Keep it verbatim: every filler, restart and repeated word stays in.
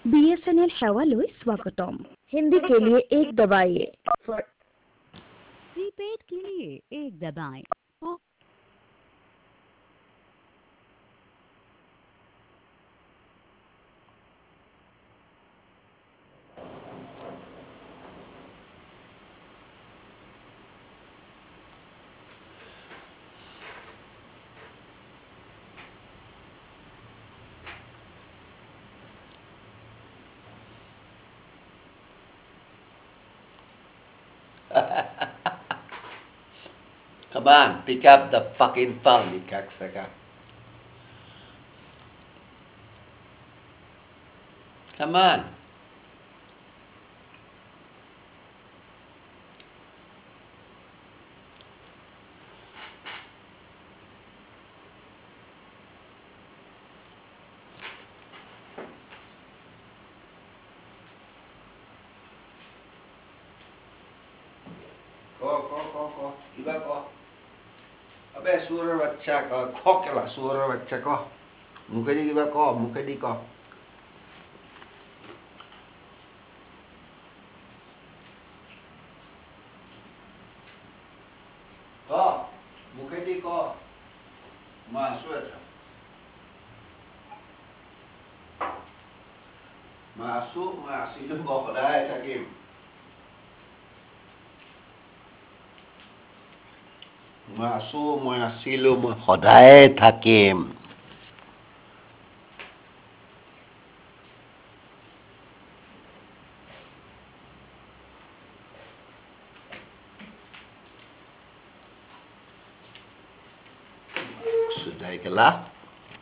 BSNL सेवाলৈ स्वागतम। हिंदी के लिए एक दबाइए। For प्रीपेड के लिए एक दबाएं। ओ- Come on, pick up the fucking phone, you cocksucker. Come on. Ko, ko, ko, ko. Iba ko. Abe, suara baca ko. Kok lah suara baca ko. Muka di iba ko, muka di ko. Ko, muka di ko. Masuk aja. Masuk, masih lu bawa kedai sakim. Masuk, masih lu সদায় থাকিম। Sudah ikelah.